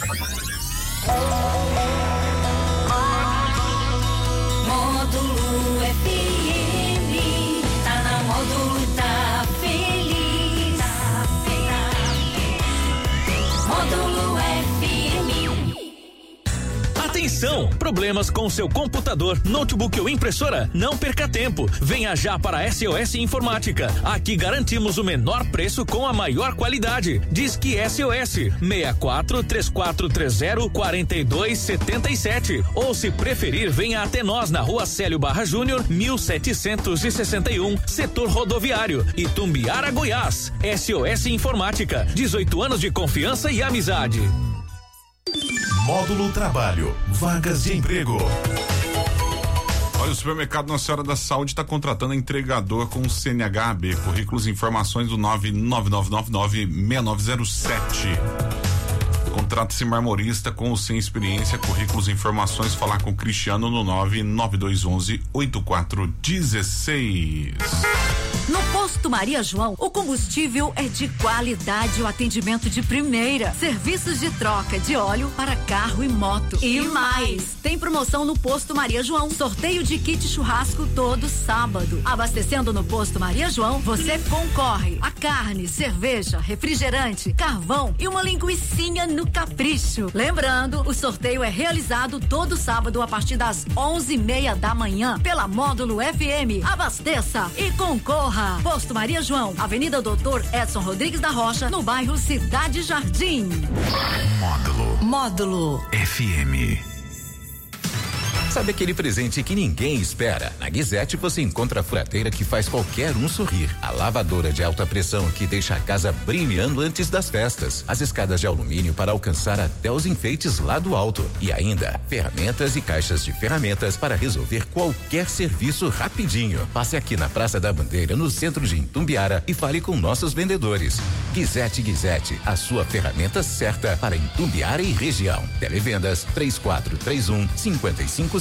Módulo FM, tá na Módulo, tá feliz. Módulo FM. Atenção! Problemas com seu computador, notebook ou impressora? Não perca tempo. Venha já para a SOS Informática. Aqui garantimos o menor preço com a maior qualidade. Disque SOS 64 3430 4277. Ou se preferir, venha até nós na Rua Célio Barra Júnior, 1761, setor rodoviário, Itumbiara, Goiás. SOS Informática, 18 anos de confiança e amizade. Módulo Trabalho. Vagas de emprego. Olha, o supermercado Nossa Senhora da Saúde está contratando entregador com CNHB. Currículos e informações do 999996907. Contrata-se marmorista com ou sem experiência. Currículos e informações, falar com o Cristiano no 99211-8416. No Posto Maria João, o combustível é de qualidade, o atendimento de primeira. Serviços de troca de óleo para carro e moto. E mais, tem promoção no Posto Maria João. Sorteio de kit churrasco todo sábado. Abastecendo no Posto Maria João, você concorre a carne, cerveja, refrigerante, carvão e uma linguicinha no capricho. Lembrando, o sorteio é realizado todo sábado a partir das 11:30 da manhã pela Módulo FM. Abasteça e concorra. Posto Maria João, Avenida Doutor Edson Rodrigues da Rocha, no bairro Cidade Jardim. Módulo FM. Sabe aquele presente que ninguém espera? Na Guizete você encontra a furateira que faz qualquer um sorrir, a lavadora de alta pressão que deixa a casa brilhando antes das festas, as escadas de alumínio para alcançar até os enfeites lá do alto e ainda ferramentas e caixas de ferramentas para resolver qualquer serviço rapidinho. Passe aqui na Praça da Bandeira, no centro de Itumbiara e fale com nossos vendedores. Guizete, a sua ferramenta certa para Itumbiara e região. Televendas 3431-5555.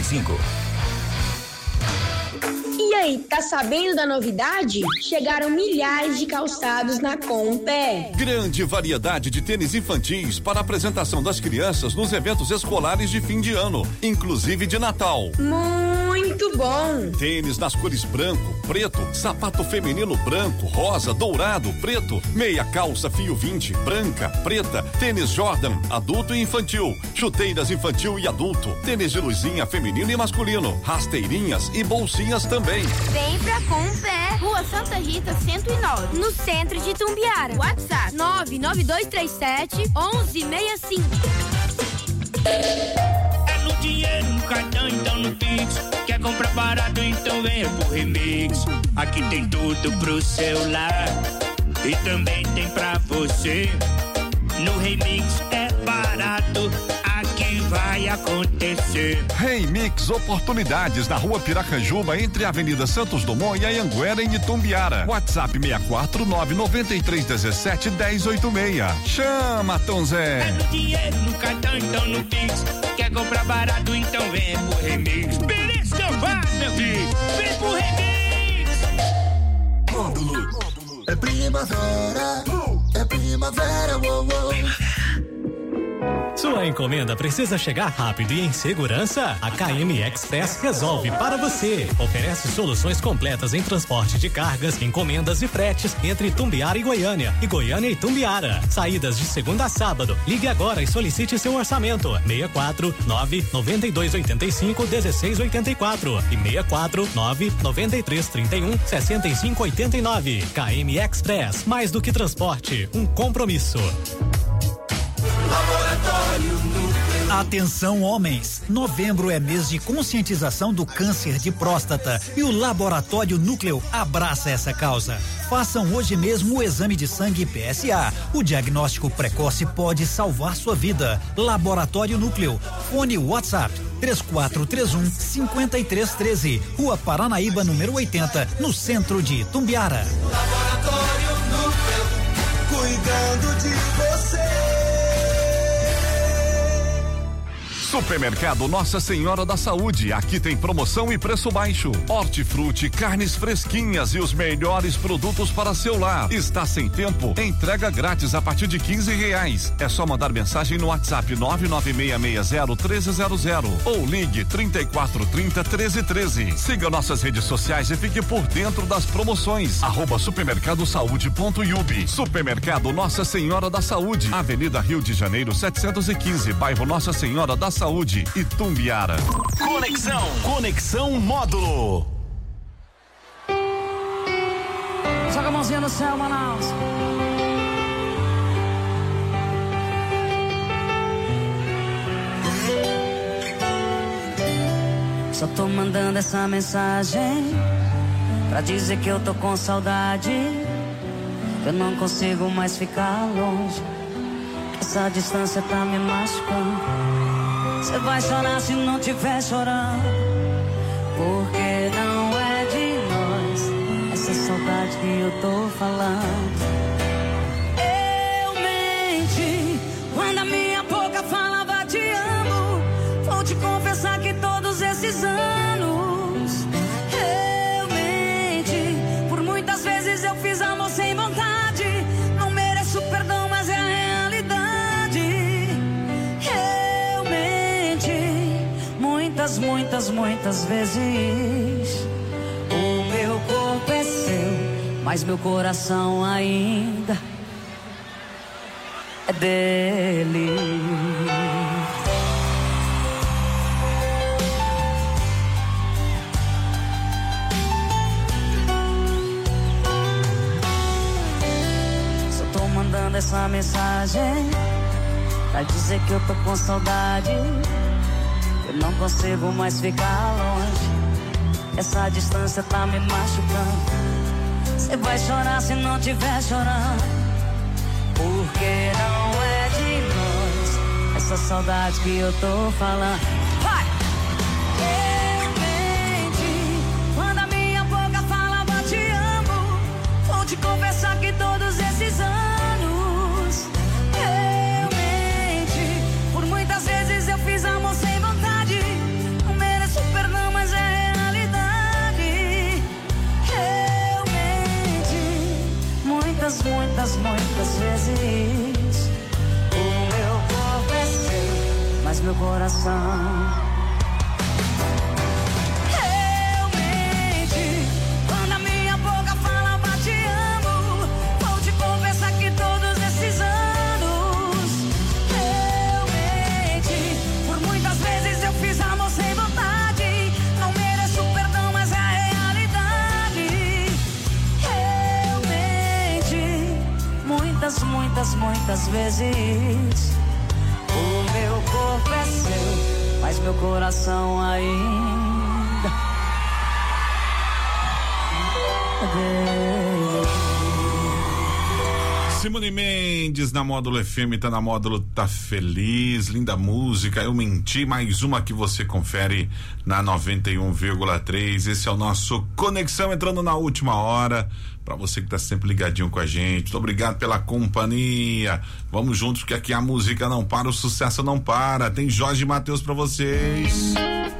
E aí, tá sabendo da novidade? Chegaram milhares de calçados na Compé. Grande variedade de tênis infantis para apresentação das crianças nos eventos escolares de fim de ano, inclusive de Natal. Muito bom! Tênis nas cores branco, preto, sapato feminino branco, rosa, dourado, preto, meia calça fio 20, branca, preta, tênis Jordan, adulto e infantil, chuteiras infantil e adulto, tênis de luzinha feminino e masculino, rasteirinhas e bolsinhas também. Vem pra Compé, Rua Santa Rita 109, no centro de Itumbiara. WhatsApp 99237-1165. É no dinheiro, no cartão, então no Pix. Quer comprar barato, então venha pro Remix. Aqui tem tudo pro celular e também tem pra você. No Remix é barato, aqui vai acontecer. Remix Oportunidades na Rua Piracanjuba, entre a Avenida Santos Dumont e a Anhanguera, em Itumbiara. WhatsApp 64993171086. Chama, Tom Zé. É no dinheiro, no cartão, então no Pix. Quer comprar barato, então vem pro Remix. Beleza que eu faço, meu filho. Vem pro Remix. Módulo. É primavera. É primavera, uou, uou. Sua encomenda precisa chegar rápido e em segurança? A KM Express resolve para você. Oferece soluções completas em transporte de cargas, encomendas e fretes entre Itumbiara e Goiânia e Itumbiara. Saídas de segunda a sábado. Ligue agora e solicite seu orçamento. 649-9285-1684 e 649-9331-6589. KM Express, mais do que transporte, um compromisso. Atenção, homens! Novembro é mês de conscientização do câncer de próstata e o Laboratório Núcleo abraça essa causa. Façam hoje mesmo o exame de sangue PSA. O diagnóstico precoce pode salvar sua vida. Laboratório Núcleo. Fone WhatsApp 3431-5313. Rua Paranaíba, número 80, no centro de Itumbiara. Laboratório Núcleo, cuidando de você. Supermercado Nossa Senhora da Saúde, aqui tem promoção e preço baixo. Hortifruti, carnes fresquinhas e os melhores produtos para seu lar. Está sem tempo? Entrega grátis a partir de R$15. É só mandar mensagem no WhatsApp 99660-1300 ou ligue 3430-1313. Siga nossas redes sociais e fique por dentro das promoções. @supermercadosaude.ub. Supermercado Nossa Senhora da Saúde, Avenida Rio de Janeiro 715, bairro Nossa Senhora da Saúde, Itumbiara. Conexão Módulo. Joga a mãozinha no céu, Manaus. Só tô mandando essa mensagem pra dizer que eu tô com saudade, que eu não consigo mais ficar longe. Essa distância tá me machucando. Você vai chorar se não tiver chorando, porque não é de nós essa saudade que eu tô falando. Eu menti quando a minha boca falava te amo. Vou te confessar que todos esses anos eu menti. Por muitas vezes eu fiz amor sem vontade. Não mereço perdão, mas é a realidade. Eu menti muitas vezes. O meu corpo é seu, mas meu coração ainda é dele. Só tô mandando essa mensagem pra dizer que eu tô com saudade. Eu não consigo mais ficar longe. Essa distância tá me machucando. Você vai chorar se não tiver chorando, porque não é de nós essa saudade que eu tô falando. Vai! Eu menti quando a minha boca falava te amo. Vou te confessar que todos esses anos eu menti. Por muitas vezes eu fiz amor sem vontade. Não mereço perdão, mas é muitas vezes. O meu corpo é seu, mas meu coração. Eu menti quando a minha boca falava te amo. Vou te confessar que todos esses anos eu menti. Por muitas vezes eu fiz amor sem vontade. Não mereço perdão, mas é a realidade. Muitas vezes. O meu corpo é seu, mas meu coração ainda é dele. Simone Mendes na Módulo FM, tá na Módulo, tá feliz, linda música. Eu menti, mais uma que você confere na 91,3. Esse é o nosso Conexão, entrando na última hora. Pra você que tá sempre ligadinho com a gente, muito obrigado pela companhia. Vamos juntos, porque aqui a música não para, o sucesso não para. Tem Jorge Mateus pra vocês.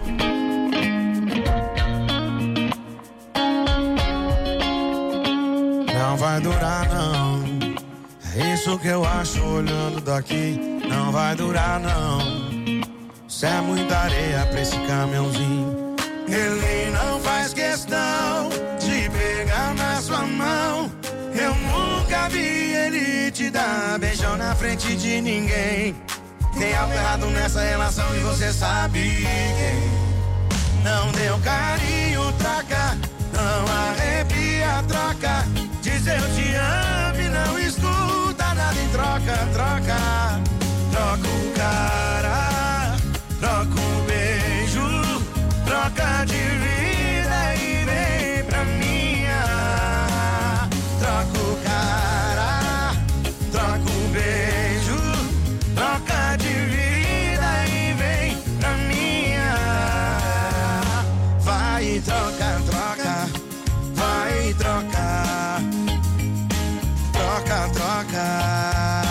Não vai durar não, é isso que eu acho olhando daqui. Não vai durar não, isso é muita areia pra esse caminhãozinho. Ele não faz questão de pegar na sua mão. Eu nunca vi ele te dar beijão na frente de ninguém. Tem algo errado nessa relação e você sabe quem. Não deu carinho, troca. Não arrepia, troca. Diz eu te amo e não escuta nada em troca, troca. Troca o cara, troca o beijo, troca de vida e vem pra minha. Troca o cara, troca o beijo, troca de vida e vem pra minha. Vai troca, troca, vai troca, troca, troca.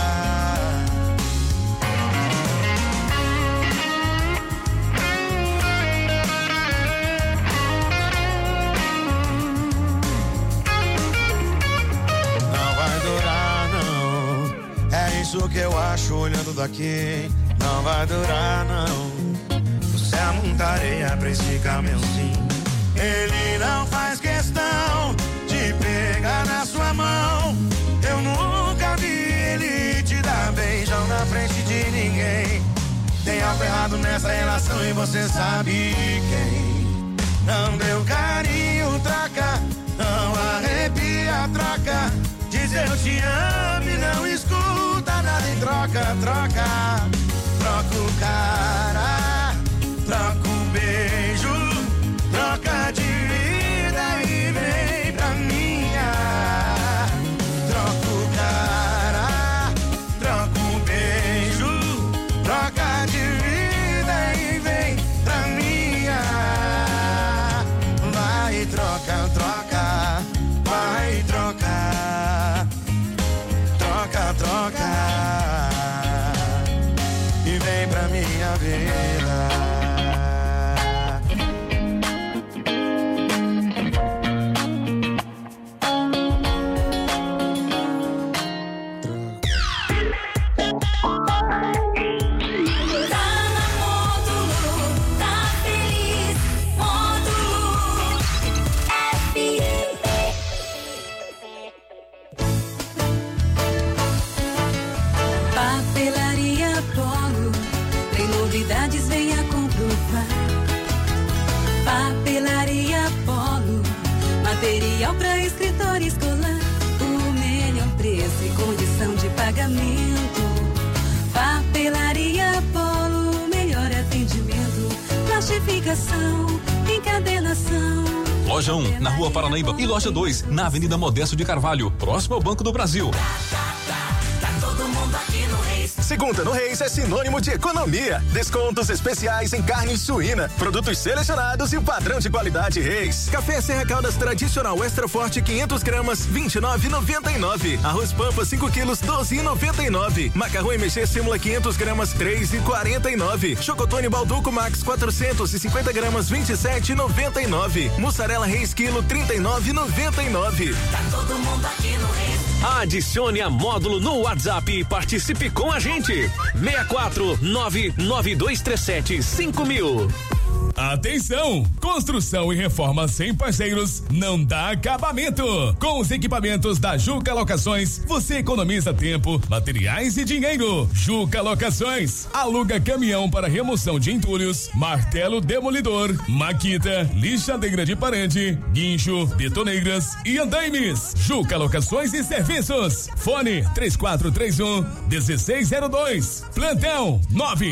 Isso que eu acho olhando daqui. Não vai durar não, você é muita areia pra esse caminhãozinho. Ele não faz questão de pegar na sua mão. Eu nunca vi ele te dar beijão na frente de ninguém. Tem algo errado nessa relação e você sabe quem. Não deu carinho, troca. Não arrepia, troca. Diz eu te amo e não escuta nada em troca, troca. Troca o cara, troca o beijo, troca de vida e vem pra minha. Troca o cara, troca o beijo. Papel pra escritório escolar, o melhor preço e condição de pagamento. Papelaria Polo, melhor atendimento. Plastificação, encadernação. Loja 1, na Rua Paranaíba, e Loja 2, na Avenida Modesto de Carvalho, próximo ao Banco do Brasil. Tá todo mundo aqui no Reis. Segunda no Reis é sinônimo de economia. Descontos especiais em carne suína, produtos selecionados e o padrão de qualidade Reis. Café Serra Caldas tradicional extra forte 500 gramas, 29,99. Arroz Pampa 5 quilos, 12,99. Macarrão MG Simula 500 gramas, 3,49. Chocotone Balduco Max 450 gramas, 27,99. Mussarela Reis quilo, 39,99. Tá todo mundo aqui no Reis. Adicione a Módulo no WhatsApp e participe com a gente. 64992375000. Atenção! Construção e reforma sem parceiros não dá acabamento. Com os equipamentos da Juca Locações, você economiza tempo, materiais e dinheiro. Juca Locações, aluga caminhão para remoção de entulhos, martelo demolidor, maquita, lixadeira de parede, guincho, betoneiras e andaimes. Juca Locações e Serviços. Fone 3431-1602. Plantão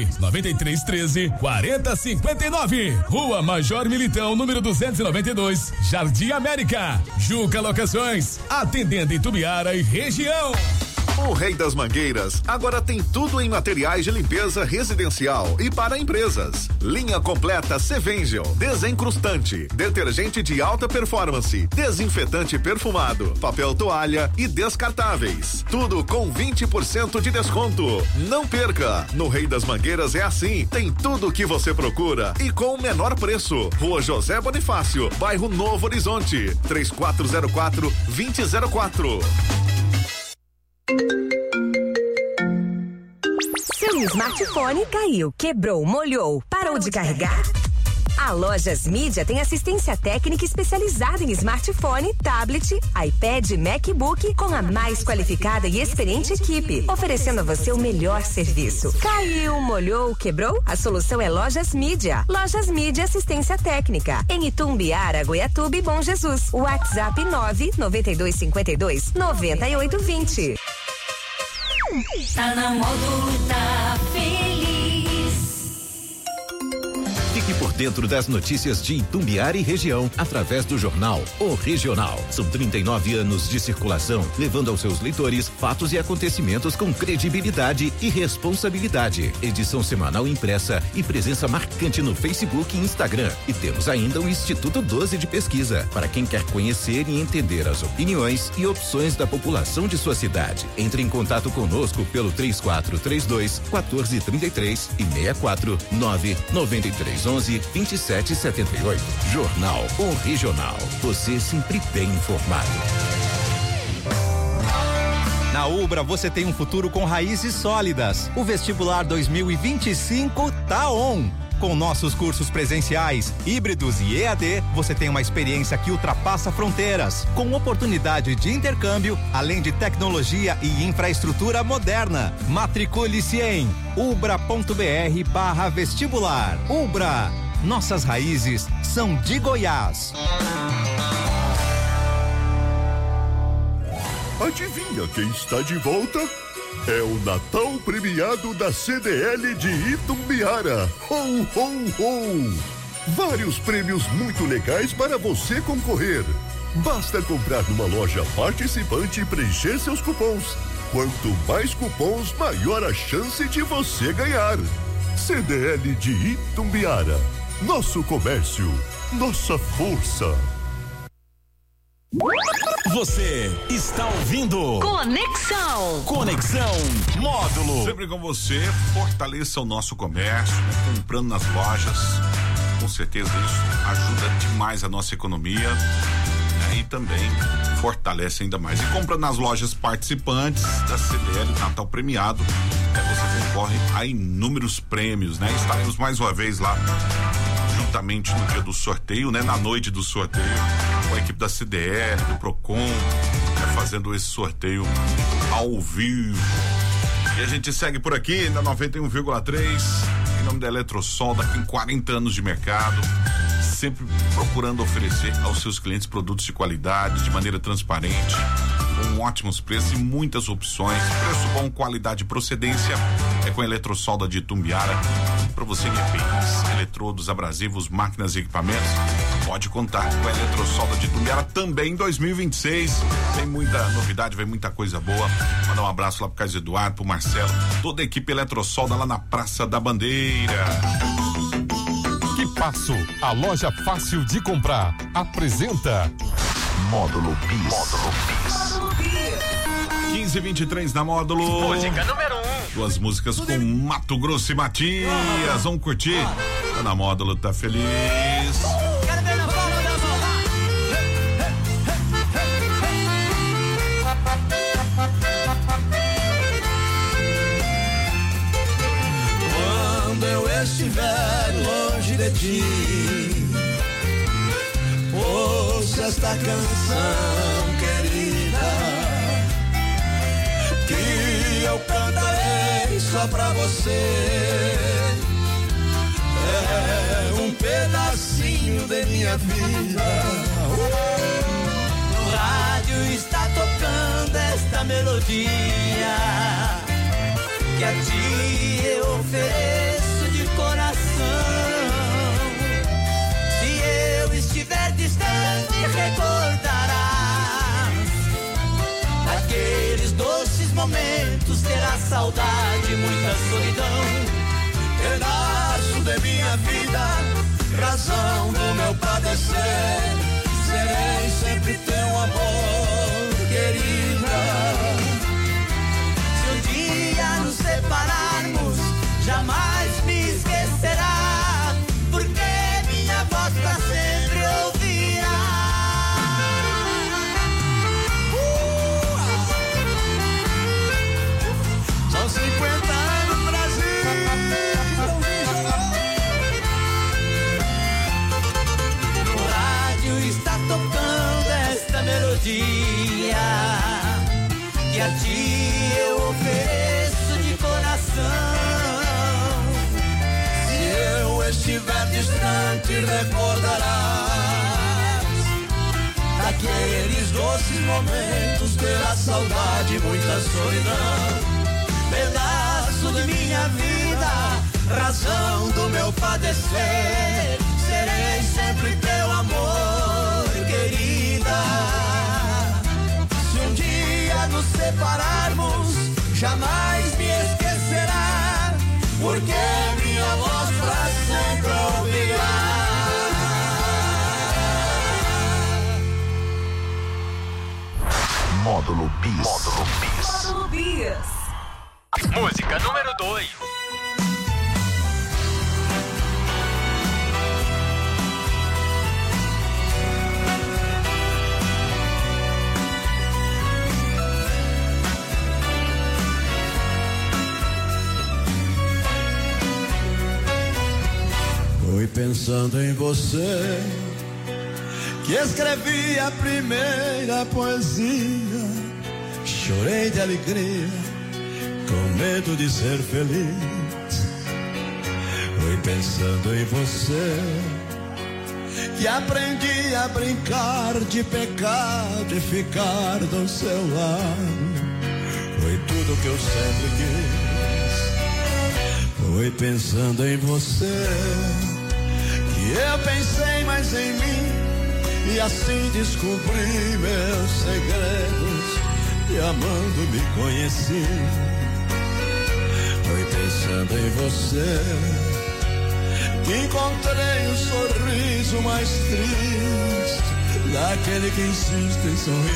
99313-4059. Rua Major Militão, número 292, Jardim América. Juca Locações, atendendo em Tubiara e região. O Rei das Mangueiras agora tem tudo em materiais de limpeza residencial e para empresas. Linha completa Sevengel, desencrustante, detergente de alta performance, desinfetante perfumado, papel toalha e descartáveis. Tudo com 20% de desconto. Não perca! No Rei das Mangueiras é assim, tem tudo o que você procura e com o menor preço. Rua José Bonifácio, bairro Novo Horizonte, 3404-2004. Seu smartphone caiu, quebrou, molhou, parou de carregar? A Lojas Mídia tem assistência técnica especializada em smartphone, tablet, iPad e MacBook com a mais qualificada e experiente equipe, oferecendo a você o melhor serviço. Caiu, molhou, quebrou? A solução é Lojas Mídia. Lojas Mídia Assistência Técnica. Em Itumbiara, Goiatuba e Bom Jesus. WhatsApp 99252-9820. Tá na Módulo, tá feliz. Fique por dentro das notícias de Itumbiara e região através do jornal O Regional. São 39 anos de circulação, levando aos seus leitores fatos e acontecimentos com credibilidade e responsabilidade. Edição semanal impressa e presença marcante no Facebook e Instagram. E temos ainda o Instituto 12 de Pesquisa, para quem quer conhecer e entender as opiniões e opções da população de sua cidade. Entre em contato conosco pelo 3432-1433 e 649-9311-2778. Jornal O Regional. Você sempre bem informado. Na Ubra você tem um futuro com raízes sólidas. O vestibular 2025 tá on. Com nossos cursos presenciais, híbridos e EAD, você tem uma experiência que ultrapassa fronteiras, com oportunidade de intercâmbio, além de tecnologia e infraestrutura moderna. Matricule-se em ubra.br/vestibular. Ubra, nossas raízes são de Goiás. Adivinha quem está de volta? É o Natal premiado da CDL de Itumbiara. Ho, ho, ho! Vários prêmios muito legais para você concorrer. Basta comprar numa loja participante e preencher seus cupons. Quanto mais cupons, maior a chance de você ganhar. CDL de Itumbiara. Nosso comércio, nossa força. Você está ouvindo Conexão Módulo. Sempre com você, fortaleça o nosso comércio, né? Comprando nas lojas. Com certeza isso ajuda demais a nossa economia, né? E também fortalece ainda mais. E compra nas lojas participantes da CDL Natal Premiado, você concorre a inúmeros prêmios, né? Estaremos mais uma vez lá juntamente no dia do sorteio, né? Na noite do sorteio, com a equipe da CDL, do Procon, né? Fazendo esse sorteio ao vivo. E a gente segue por aqui na 91,3, em nome da Eletrosol, tem 40 anos de mercado, sempre procurando oferecer aos seus clientes produtos de qualidade, de maneira transparente, com ótimos preços e muitas opções. Preço bom, qualidade e procedência é com a Eletrosolda de Itumbiara. Para você de EPIs, eletrodos, abrasivos, máquinas e equipamentos, pode contar com a Eletrosolda de Itumbiara também em 2026. Tem muita novidade, vem muita coisa boa. Mandar um abraço lá pro Carlos Eduardo, pro Marcelo, toda a equipe Eletrosolda lá na Praça da Bandeira. Que Passo, a loja fácil de comprar, apresenta Módulo Bis. Módulo Bis. 15:23 na Módulo. Música número 1. Duas músicas com Mato Grosso e Matias. Vamos curtir? Tá na Módulo, tá feliz. Quero ver na palma da mão. Quando eu estiver longe de ti, ouça esta canção querida, que eu cantarei só pra você. É um pedacinho de minha vida. No rádio está tocando esta melodia, que a ti eu ofereço de coração. Se eu estiver distante, recordarás daqueles doces momentos, terá saudade, muita solidão. Pedaço de minha vida, razão do meu padecer, serei sempre teu amor, querida. Se um dia nos separarmos, jamais me esquecerá, porque minha voz pra sempre ouvirá. São 50 anos, Brasil. No rádio está tocando esta melodia, que a ti eu ofereço de coração. Se eu estiver distante, recordarás daqueles doces momentos, terá saudade, muita solidão. Pedaço de minha vida, razão do meu padecer, serei sempre teu amor, querida. Se um dia nos separarmos, jamais me esquecerá, porque minha voz pra sempre ouvirá. Módulo Bis. Módulo Bis. Módulo Bis. Música número 2. Foi pensando em você que escrevi a primeira poesia. Chorei de alegria, com medo de ser feliz. Foi pensando em você que aprendi a brincar de pecado e ficar do seu lado. Foi tudo que eu sempre quis. Foi pensando em você que eu pensei mais em mim, e assim descobri meus segredos, e amando me conheci. Foi pensando em você que encontrei o sorriso mais triste daquele que insiste em sorrir.